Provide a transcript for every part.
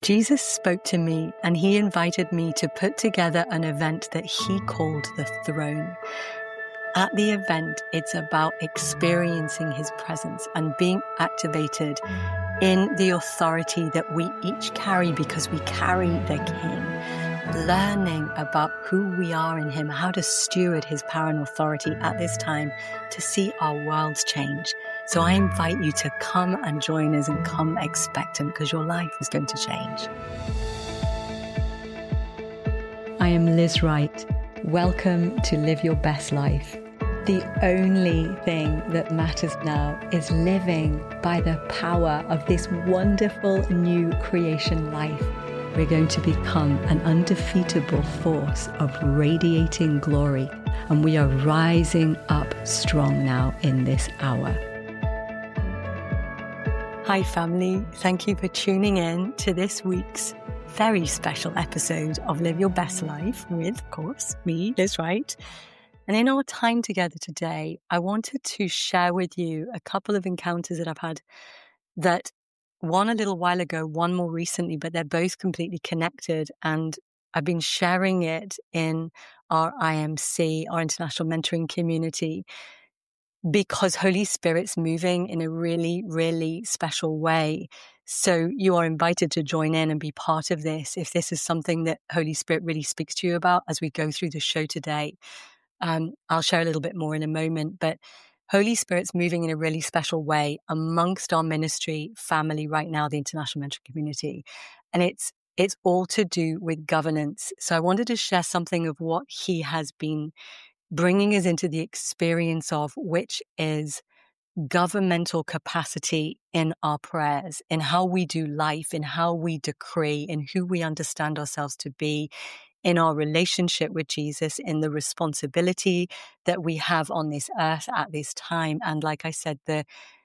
Jesus spoke to me and he invited me to put together an event that he called the Throne. At the event, it's about experiencing his presence and being activated in the authority that we each carry because we carry the King, learning about who we are in him, how to steward his power and authority at this time to see our worlds change. So I invite you to come and join us and come expectant because your life is going to change. I am Liz Wright. Welcome to Live Your Best Life. The only thing that matters now is living by the power of this wonderful new creation life. We're going to become an undefeatable force of radiating glory, and we are rising up strong now in this hour. Hi family, thank you for tuning in to this week's very special episode of Live Your Best Life with, of course, me, Liz Wright. And in our time together today, I wanted to share with you a couple of encounters that I've had, that one a little while ago, one more recently, but they're both completely connected. And I've been sharing it in our IMC, our International Mentoring Community, because Holy Spirit's moving in a really, really special way. So you are invited to join in and be part of this if this is something that Holy Spirit really speaks to you about as we go through the show today. I'll share a little bit more in a moment, but Holy Spirit's moving in a really special way amongst our ministry family right now, the International Mentoring Community. And it's all to do with governance. So I wanted to share something of what he has been bringing us into the experience of, which is governmental capacity in our prayers, in how we do life, in how we decree, in who we understand ourselves to be, in our relationship with Jesus, in the responsibility that we have on this earth at this time. And like I said, the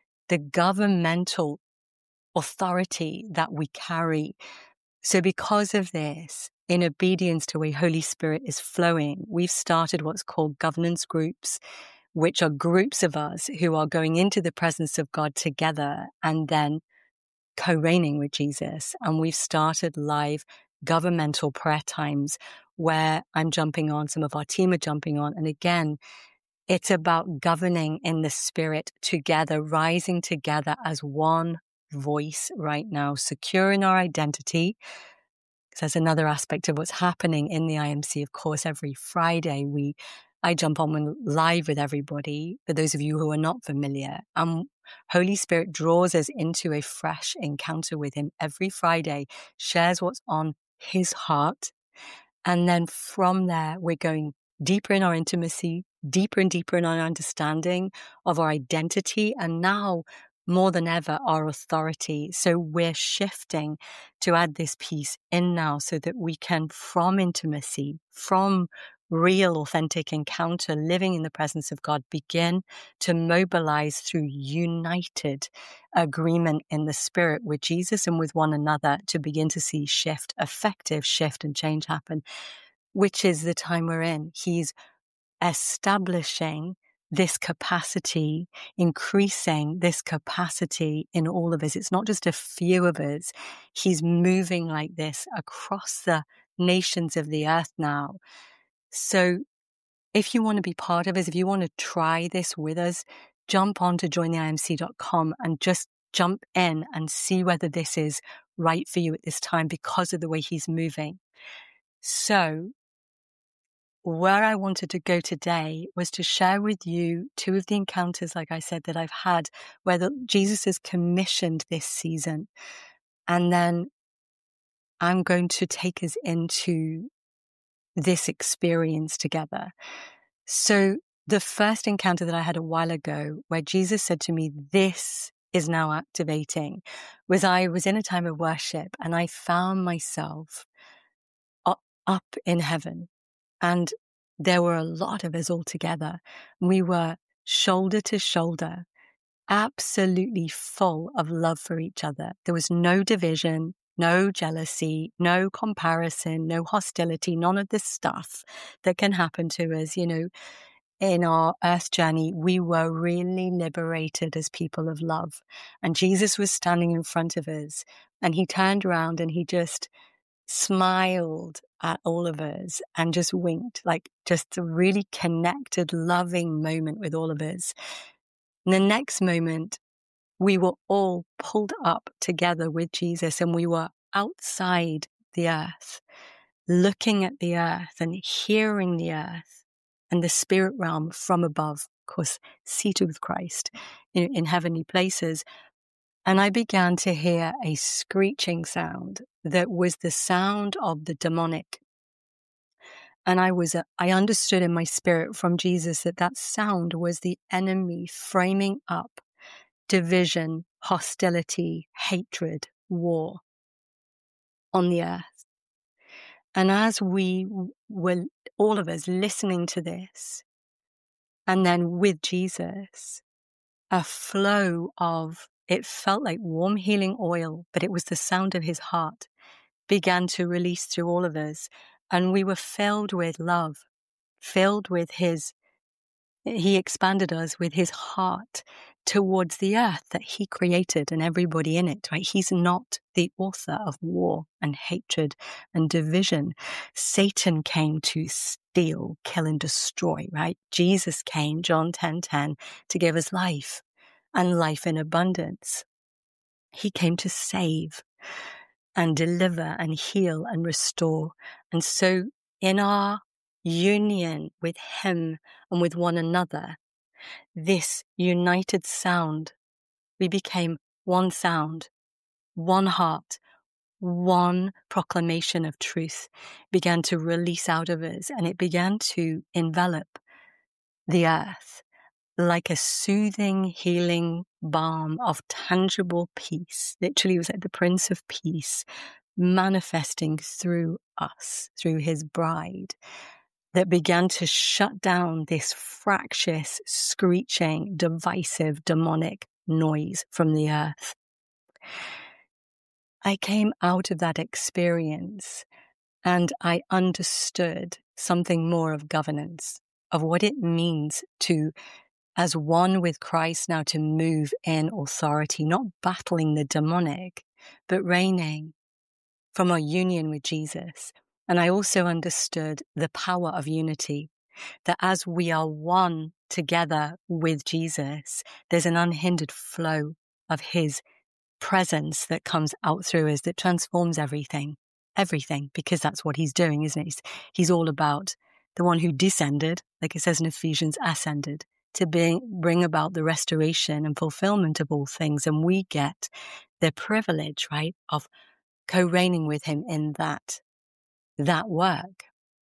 governmental authority that we carry. So because of this, in obedience to where Holy Spirit is flowing, we've started what's called governance groups, which are groups of us who are going into the presence of God together and then co-reigning with Jesus. And we've started live governmental prayer times where I'm jumping on, some of our team are jumping on. And again, it's about governing in the Spirit together, rising together as one voice right now, secure in our identity. There's another aspect of what's happening in the IMC. Of course, every Friday, I jump on live with everybody. For those of you who are not familiar, Holy Spirit draws us into a fresh encounter with him every Friday, shares what's on his heart. And then from there, we're going deeper in our intimacy, deeper and deeper in our understanding of our identity. And now, more than ever, our authority. So we're shifting to add this piece in now so that we can, from intimacy, from real, authentic encounter, living in the presence of God, begin to mobilize through united agreement in the Spirit with Jesus and with one another to begin to see effective shift and change happen, which is the time we're in. He's establishing this capacity, increasing this capacity in all of us. It's not just a few of us. He's moving like this across the nations of the earth now. So if you want to be part of us, if you want to try this with us, jump on to jointheimc.com and just jump in and see whether this is right for you at this time because of the way he's moving. So where I wanted to go today was to share with you two of the encounters, like I said, that I've had where Jesus has commissioned this season. And then I'm going to take us into this experience together. So the first encounter that I had a while ago where Jesus said to me, this is now activating, was I was in a time of worship and I found myself up in heaven. And there were a lot of us all together. We were shoulder to shoulder, absolutely full of love for each other. There was no division, no jealousy, no comparison, no hostility, none of this stuff that can happen to us. in our earth journey, we were really liberated as people of love. And Jesus was standing in front of us, and he turned around and he just smiled at all of us and just winked, like just a really connected, loving moment with all of us. And the next moment, we were all pulled up together with Jesus, and we were outside the earth, looking at the earth and hearing the earth and the spirit realm from above, of course, seated with Christ in heavenly places. And I began to hear a screeching sound that was the sound of the demonic. And I understood in my spirit from Jesus that sound was the enemy framing up division, hostility, hatred, war on the earth. And as we were, all of us, listening to this, and then with Jesus, a flow of, it felt like warm healing oil, but it was the sound of his heart, began to release through all of us. And we were filled with love, filled with he expanded us with his heart towards the earth that he created and everybody in it, right? He's not the author of war and hatred and division. Satan came to steal, kill, and destroy, right? Jesus came, John 10:10, to give us life and life in abundance. He came to save and deliver and heal and restore. And so in our union with him and with one another, this united sound, we became one sound, one heart, one proclamation of truth began to release out of us, and it began to envelop the earth like a soothing, healing balm of tangible peace. Literally, it was like the Prince of Peace manifesting through us, through his bride, that began to shut down this fractious, screeching, divisive, demonic noise from the earth. I came out of that experience and I understood something more of governance, of what it means to, as one with Christ now, to move in authority, not battling the demonic, but reigning from our union with Jesus. And I also understood the power of unity, that as we are one together with Jesus, there's an unhindered flow of his presence that comes out through us that transforms everything, because that's what he's doing, isn't it? He's all about the one who descended, like it says in Ephesians, ascended, to bring about the restoration and fulfillment of all things. And we get the privilege, right, of co-reigning with him in that work.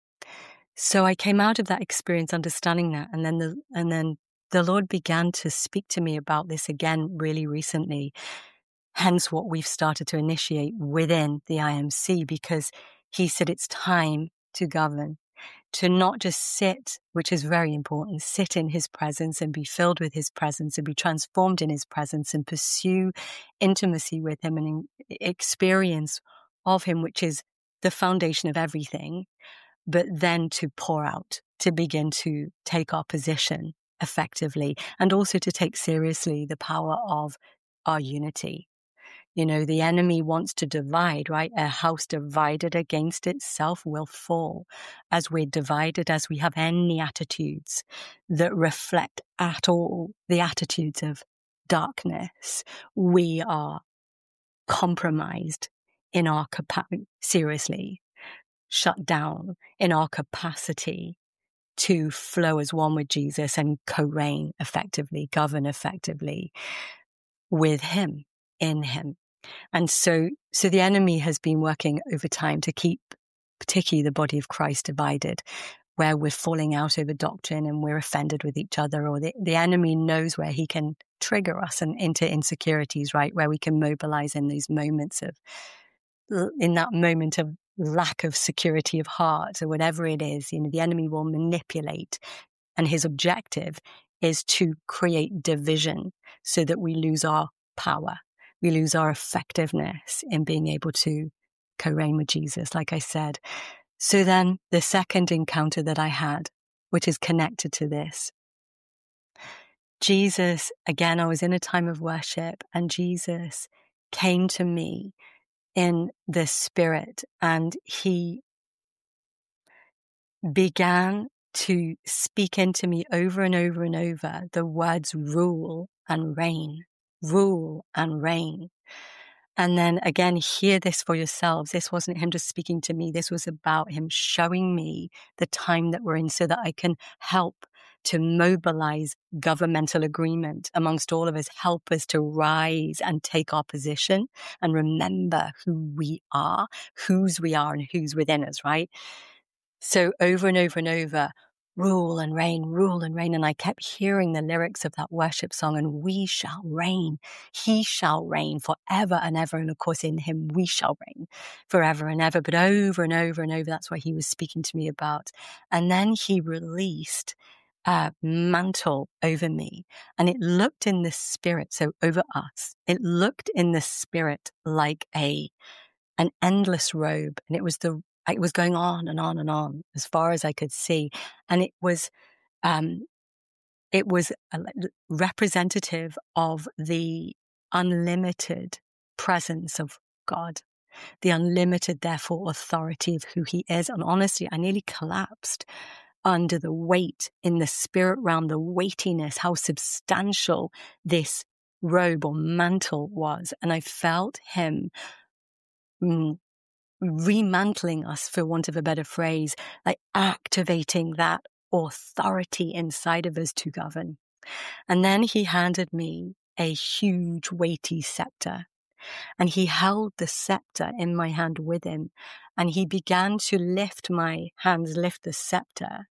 So I came out of that experience understanding that, and then the Lord began to speak to me about this again really recently. Hence what we've started to initiate within the IMC, because he said it's time to govern, to not just sit, which is very important, sit in his presence and be filled with his presence and be transformed in his presence and pursue intimacy with him and experience of him, which is the foundation of everything, but then to pour out, to begin to take our position effectively, and also to take seriously the power of our unity. You know, the enemy wants to divide, right? A house divided against itself will fall. As we're divided, as we have any attitudes that reflect at all the attitudes of darkness, we are compromised in our seriously shut down in our capacity to flow as one with Jesus and co-reign effectively, govern effectively with him, in him. And so the enemy has been working over time to keep particularly the body of Christ divided, where we're falling out over doctrine and we're offended with each other, or the enemy knows where he can trigger us and into insecurities, right? Where we can mobilize in those moments in that moment of lack of security of heart or whatever it is, the enemy will manipulate, and his objective is to create division so that we lose our power. We lose our effectiveness in being able to co-reign with Jesus, like I said. So then the second encounter that I had which is connected to this. Jesus, again, I was in a time of worship, and Jesus came to me in the Spirit, and he began to speak into me over and over and over the words rule and reign, rule and reign. And then again, hear this for yourselves. This wasn't him just speaking to me. This was about him showing me the time that we're in so that I can help to mobilize governmental agreement amongst all of us, help us to rise and take our position and remember who we are, whose we are, and who's within us, right? So over and over and over, rule and reign, rule and reign. And I kept hearing the lyrics of that worship song, and we shall reign. He shall reign forever and ever. And of course, in him, we shall reign forever and ever. But over and over and over, that's what he was speaking to me about. And then he released a mantle over me, and it looked in the spirit. So over us, it looked in the spirit like an endless robe. And it was going on and on and on as far as I could see. And it was representative of the unlimited presence of God, the unlimited, therefore, authority of who he is. And honestly, I nearly collapsed under the weight in the spirit realm, the weightiness, how substantial this robe or mantle was. And I felt him remantling us, for want of a better phrase, like activating that authority inside of us to govern. And then he handed me a huge, weighty scepter. And he held the scepter in my hand with him. And he began to lift my hands, lift the scepter,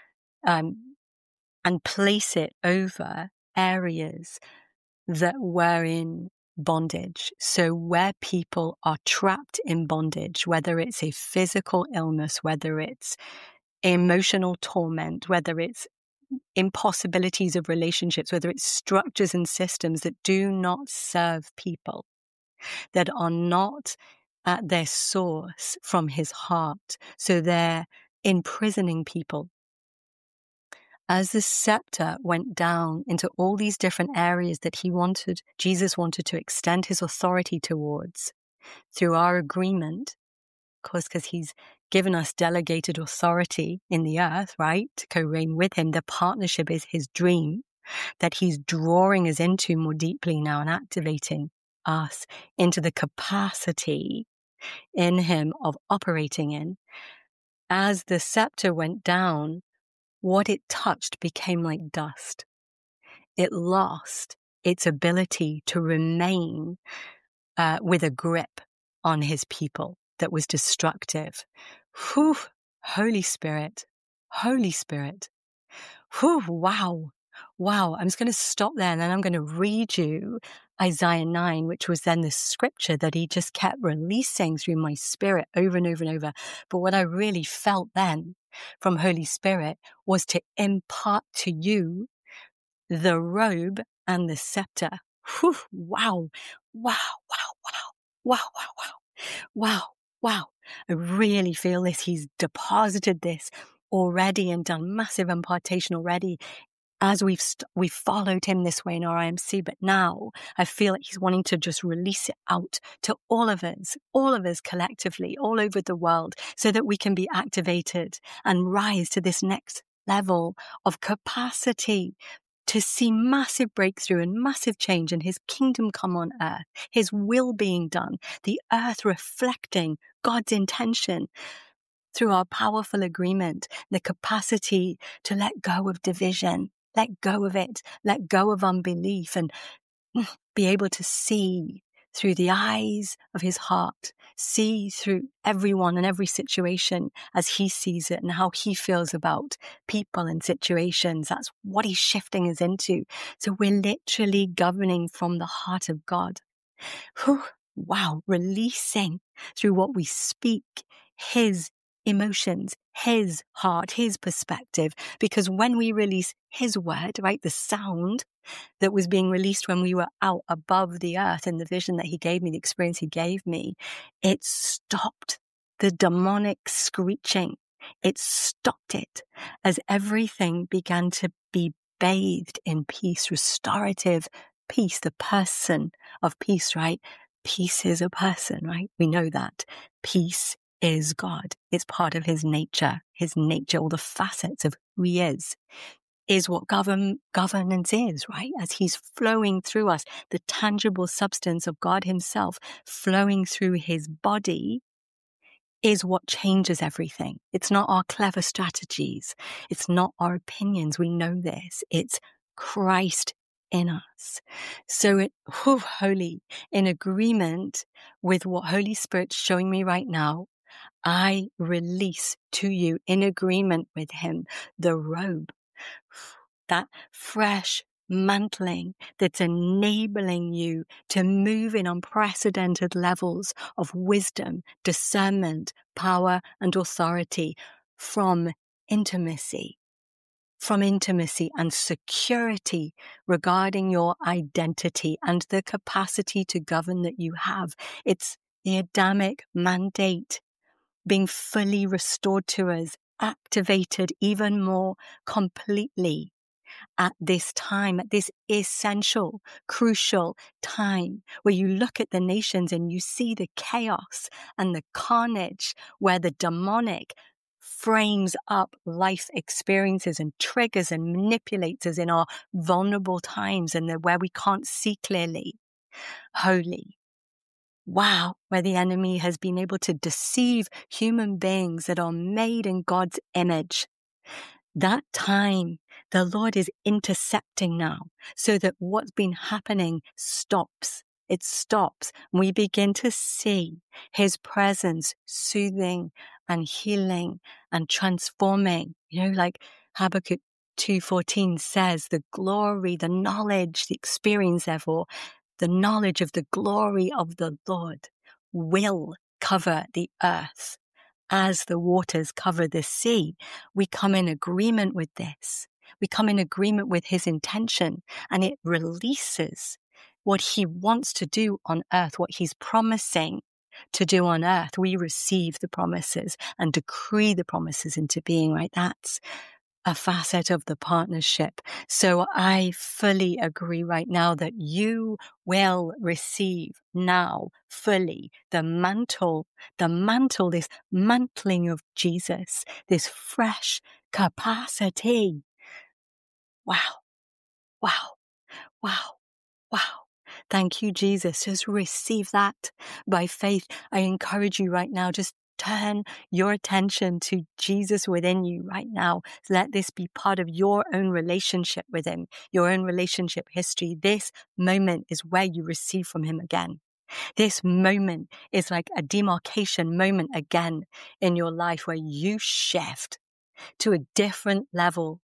and place it over areas that were in bondage. So where people are trapped in bondage, whether it's a physical illness, whether it's emotional torment, whether it's impossibilities of relationships, whether it's structures and systems that do not serve people, that are not at their source from his heart. So they're imprisoning people. As the scepter went down into all these different areas that Jesus wanted to extend his authority towards through our agreement, of course, because he's given us delegated authority in the earth, right? To co-reign with him. The partnership is his dream that he's drawing us into more deeply now and activating us into the capacity in him of operating in. As the scepter went down, what it touched became like dust. It lost its ability to remain with a grip on his people that was destructive. Whew, Holy Spirit, Holy Spirit. Whew, wow. I'm just going to stop there, and then I'm going to read you Isaiah 9, which was then the scripture that he just kept releasing through my spirit over and over and over. But what I really felt then from Holy Spirit was to impart to you the robe and the scepter. Whew, wow. I really feel this. He's deposited this already and done massive impartation already as we've followed him this way in our IMC. But now I feel like he's wanting to just release it out to all of us collectively, all over the world, so that we can be activated and rise to this next level of capacity to see massive breakthrough and massive change and his kingdom come on earth, his will being done, the earth reflecting God's intention through our powerful agreement, the capacity to let go of division, let go of it, let go of unbelief, and be able to see through the eyes of his heart, see through everyone and every situation as he sees it and how he feels about people and situations. That's what he's shifting us into. So we're literally governing from the heart of God. Whew, wow, releasing through what we speak, his emotions, his heart, his perspective. Because when we release his word, right, the sound that was being released when we were out above the earth in the vision that he gave me, the experience he gave me, it stopped the demonic screeching. It stopped it as everything began to be bathed in peace, restorative peace, the person of peace, right? Peace is a person, right? We know that. Peace is God. It's part of his nature, all the facets of who he is what governance is, right? As he's flowing through us, the tangible substance of God himself flowing through his body is what changes everything. It's not our clever strategies. It's not our opinions. We know this. It's Christ in us. So holy, in agreement with what Holy Spirit's showing me right now, I release to you in agreement with him the robe, that fresh mantling that's enabling you to move in unprecedented levels of wisdom, discernment, power, and authority from intimacy and security regarding your identity and the capacity to govern that you have. It's the Adamic mandate being fully restored to us, activated even more completely at this time, at this essential, crucial time where you look at the nations and you see the chaos and the carnage where the demonic frames up life experiences and triggers and manipulates us in our vulnerable times and where we can't see clearly. Holy. Wow, where the enemy has been able to deceive human beings that are made in God's image. That time, the Lord is intercepting now so that what's been happening stops. It stops. We begin to see his presence soothing and healing and transforming. Like Habakkuk 2:14 says, the glory, the knowledge, the experience, therefore, the knowledge of the glory of the Lord will cover the earth as the waters cover the sea. We come in agreement with this. We come in agreement with his intention, and it releases what he wants to do on earth, what he's promising to do on earth. We receive the promises and decree the promises into being, right? That's a facet of the partnership. So I fully agree right now that you will receive now fully the mantle, this mantling of Jesus, this fresh capacity. Wow, wow, wow, wow. Thank you, Jesus. Just receive that by faith. I encourage you right now, just turn your attention to Jesus within you right now. Let this be part of your own relationship with him, your own relationship history. This moment is where you receive from him again. This moment is like a demarcation moment again in your life where you shift to a different level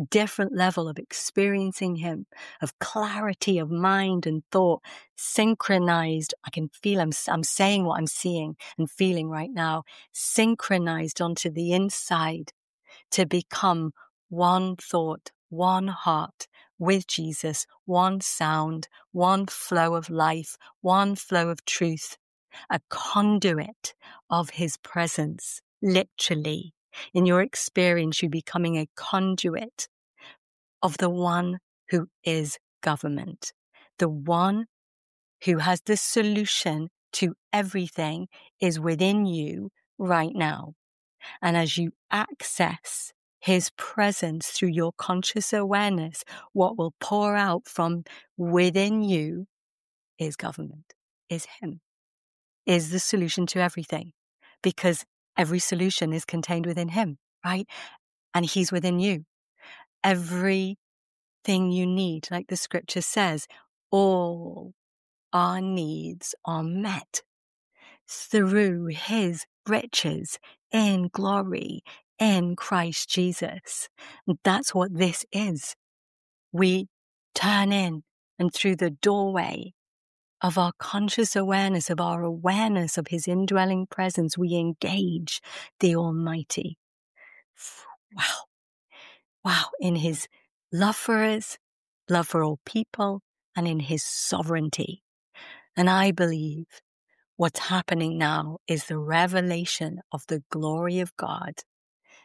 of experiencing him, of clarity of mind and thought, synchronized. I can feel I'm saying what I'm seeing and feeling right now, synchronized onto the inside to become one thought, one heart with Jesus, one sound, one flow of life, one flow of truth, a conduit of his presence, literally. In your experience, you becoming a conduit of the one who is government, the one who has the solution to everything is within you right now. And as you access his presence through your conscious awareness, what will pour out from within you is government, is him, is the solution to everything, because every solution is contained within him, right? And he's within you. Everything you need, like the scripture says, all our needs are met through his riches in glory in Christ Jesus. And that's what this is. We turn in, and through the doorway of our conscious awareness, of our awareness of his indwelling presence, we engage the Almighty. Wow. Wow. In his love for us, love for all people, and in his sovereignty. And I believe what's happening now is the revelation of the glory of God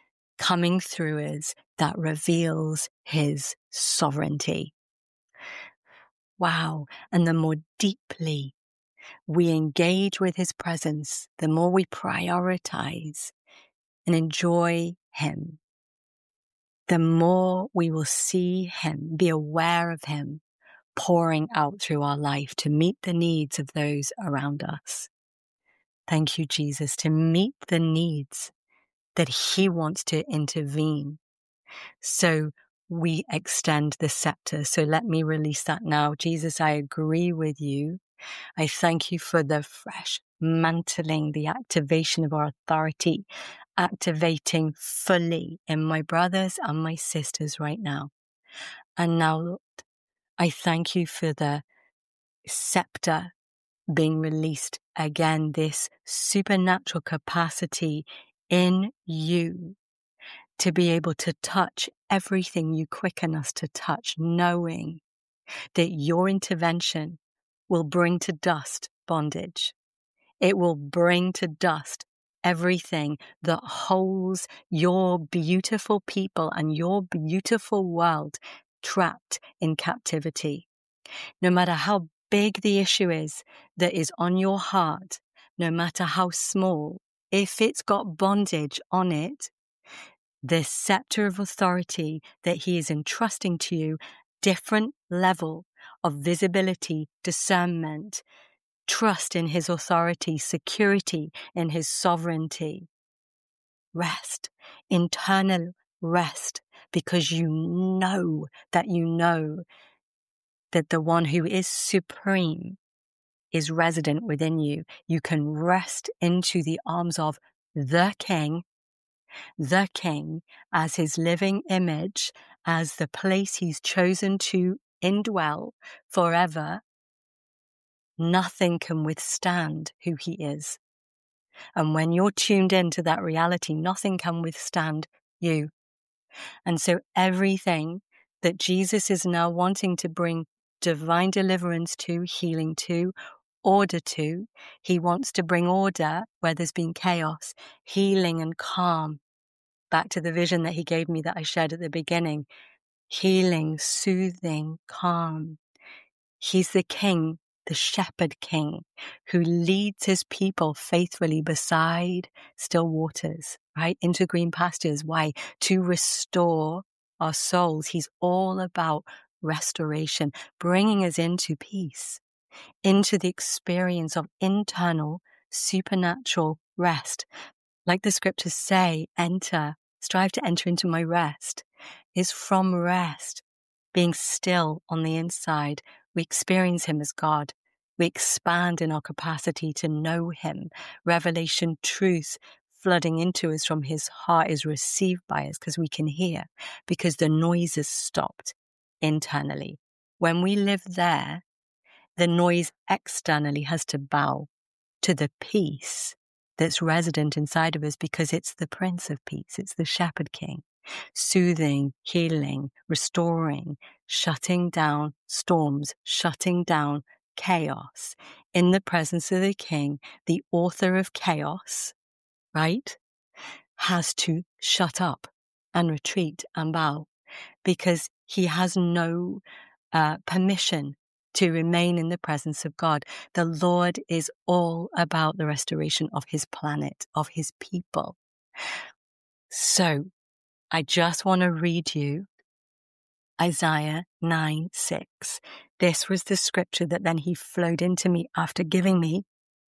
coming through us that reveals his sovereignty. Wow. And the more deeply we engage with his presence, the more we prioritize and enjoy him, the more we will see him, be aware of him pouring out through our life to meet the needs of those around us. Thank you, Jesus, to meet the needs that he wants to intervene. So we extend the scepter. So let me release that now. Jesus, I agree with you. I thank you for the fresh mantling, the activation of our authority, activating fully in my brothers and my sisters right now. And now, Lord, I thank you for the scepter being released again, this supernatural capacity in you to be able to touch everything you quicken us to touch, knowing that your intervention will bring to dust bondage. It will bring to dust everything that holds your beautiful people and your beautiful world trapped in captivity. No matter how big the issue is that is on your heart, no matter how small, if it's got bondage on it, the scepter of authority that he is entrusting to you, different level of visibility, discernment, trust in his authority, security in his sovereignty, rest, internal rest, because you know that the one who is supreme is resident within you. You can rest into the arms of the King as his living image, as the place he's chosen to indwell forever. Nothing can withstand who he is. And when you're tuned into that reality, nothing can withstand you. And so everything that Jesus is now wanting to bring divine deliverance to, healing to, order to, he wants to bring order where there's been chaos, healing and calm. Back to the vision that he gave me that I shared at the beginning. Healing, soothing, calm. He's the King, the Shepherd King, who leads his people faithfully beside still waters, right? Into green pastures. Why? To restore our souls. He's all about restoration, bringing us into peace, into the experience of internal supernatural rest. Like the scriptures say, strive to enter into my rest, is from rest, being still on the inside. We experience him as God. We expand in our capacity to know him. Revelation, truth flooding into us from his heart is received by us because we can hear, because the noise is stopped internally. When we live there, the noise externally has to bow to the peace that's resident inside of us, because it's the Prince of Peace. It's the Shepherd King, soothing, healing, restoring, shutting down storms, shutting down chaos. In the presence of the King, the author of chaos, right, has to shut up and retreat and bow, because he has no permission to remain in the presence of God. The Lord is all about the restoration of his planet, of his people. So I just want to read you Isaiah 9:6. This was the scripture that then he flowed into me after giving me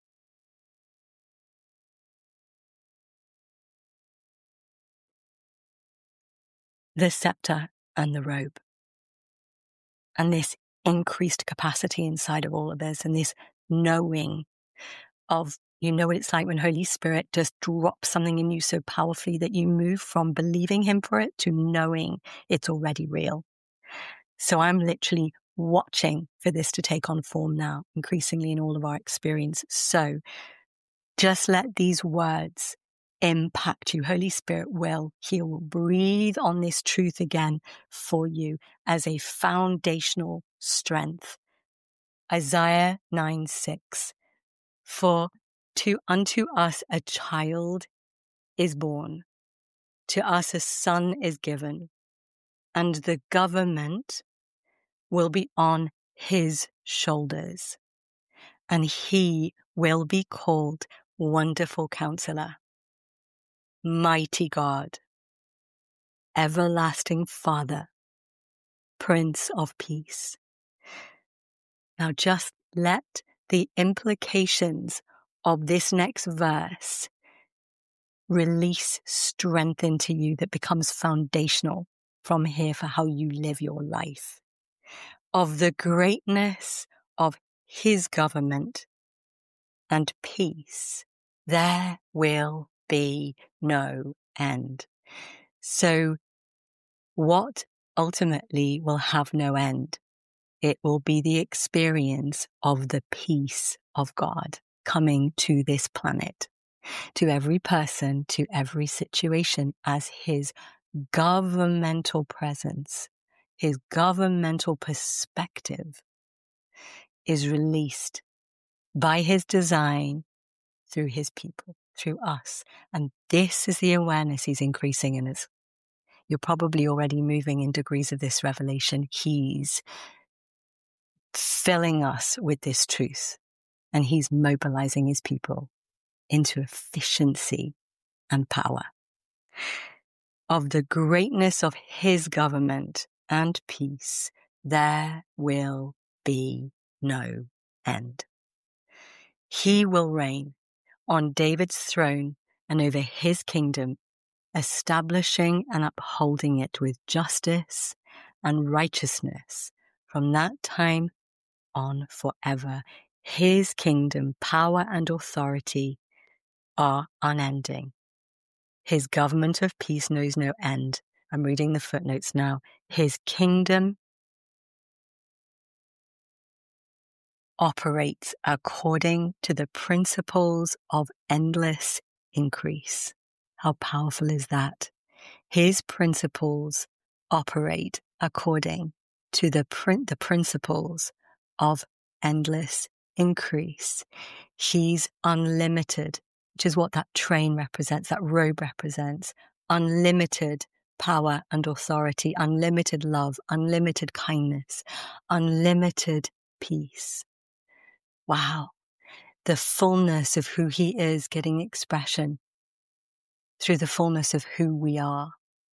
the scepter and the robe. And this increased capacity inside of all of us, and this knowing of, you know what it's like when Holy Spirit just drops something in you so powerfully that you move from believing him for it to knowing it's already real. So I'm literally watching for this to take on form now, increasingly in all of our experience. So just let these words impact you. Holy Spirit he will breathe on this truth again for you as a foundational strength. Isaiah 9:6. For unto us a child is born, To us a son is given, and the government will be on his shoulders, and he will be called Wonderful Counselor, Mighty God, Everlasting Father, Prince of Peace. Now just let the implications of this next verse release strength into you that becomes foundational from here for how you live your life. Of the greatness of his government and peace, there will be no end. So what ultimately will have no end? It will be the experience of the peace of God coming to this planet, to every person, to every situation, as his governmental presence, his governmental perspective is released by his design through his people, through us. And this is the awareness he's increasing in us. You're probably already moving in degrees of this revelation. He's filling us with this truth, and he's mobilizing his people into efficiency and power. Of the greatness of his government and peace, there will be no end. He will reign on David's throne and over his kingdom, establishing and upholding it with justice and righteousness from that time on forever. His kingdom, power and authority are unending. His government of peace knows no end. I'm reading the footnotes now. His kingdom operates according to the principles of endless increase. How powerful is that? His principles operate according to the principles of endless increase. He's unlimited, which is what that train represents, that robe represents. Unlimited power and authority, unlimited love, unlimited kindness, unlimited peace. Wow. The fullness of who he is getting expression through the fullness of who we are.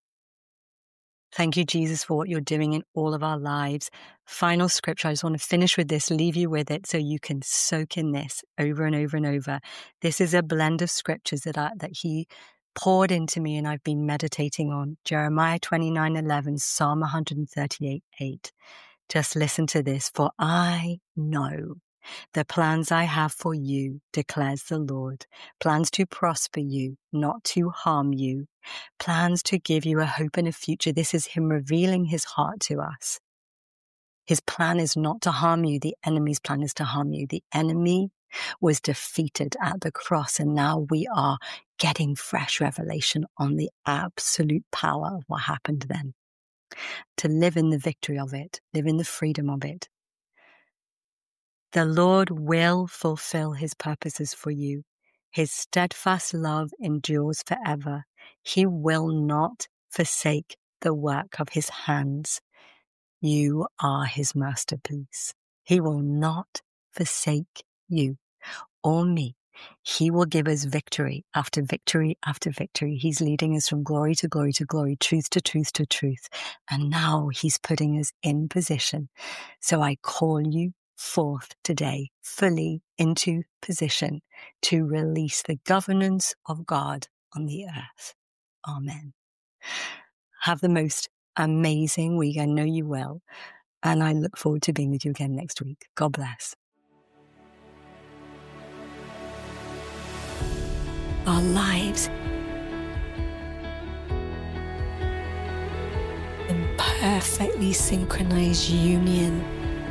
Thank you, Jesus, for what you're doing in all of our lives. Final scripture. I just want to finish with this, leave you with it so you can soak in this over and over and over. This is a blend of scriptures that he poured into me and I've been meditating on. Jeremiah 29:11, Psalm 138:8. Just listen to this. For I know the plans I have for you, declares the Lord, plans to prosper you, not to harm you, plans to give you a hope and a future. This is him revealing his heart to us. His plan is not to harm you. The enemy's plan is to harm you. The enemy was defeated at the cross, and now we are getting fresh revelation on the absolute power of what happened then. To live in the victory of it, live in the freedom of it. The Lord will fulfill his purposes for you. His steadfast love endures forever. He will not forsake the work of his hands. You are his masterpiece. He will not forsake you or me. He will give us victory after victory after victory. He's leading us from glory to glory to glory, truth to truth to truth. And now he's putting us in position. So I call you forth today, fully into position to release the governance of God on the earth. Amen. Have the most amazing week. I know you will. And I look forward to being with you again next week. God bless. Our lives in perfectly synchronized union.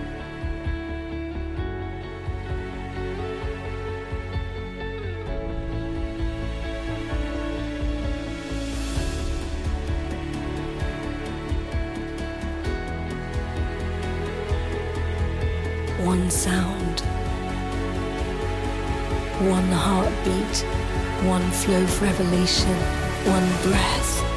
One sound, one heartbeat, one flow of revelation, one breath.